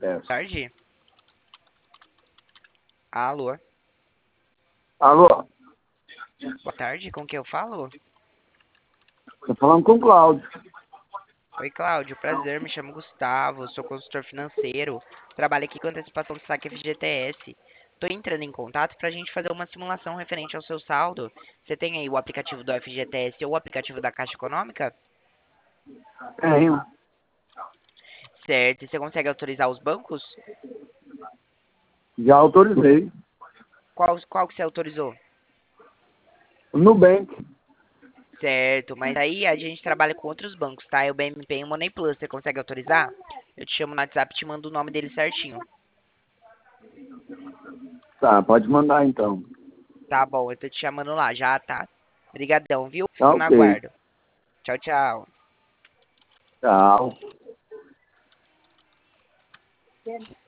peço. Tarde. Alô. Alô, Boa tarde, com quem eu falo? tô falando com o Cláudio. Oi, Cláudio. Prazer, me chamo Gustavo, sou consultor financeiro. Trabalho aqui com antecipação de saque FGTS. Tô entrando em contato pra gente fazer uma simulação referente ao seu saldo. Você tem aí o aplicativo do FGTS ou o aplicativo da Caixa Econômica? Tenho. Certo. E você consegue autorizar os bancos? Já autorizei. Qual que você autorizou? O Nubank. Certo, mas aí a gente trabalha com outros bancos, tá? É o BMP e o Money Plus. Você consegue autorizar? Eu te chamo no WhatsApp e te mando o nome dele certinho. Tá, pode mandar então. Tá bom, eu tô te chamando lá, já tá. Obrigadão, viu? Tá Fico na ok. guarda. Tchau, tchau. Tchau.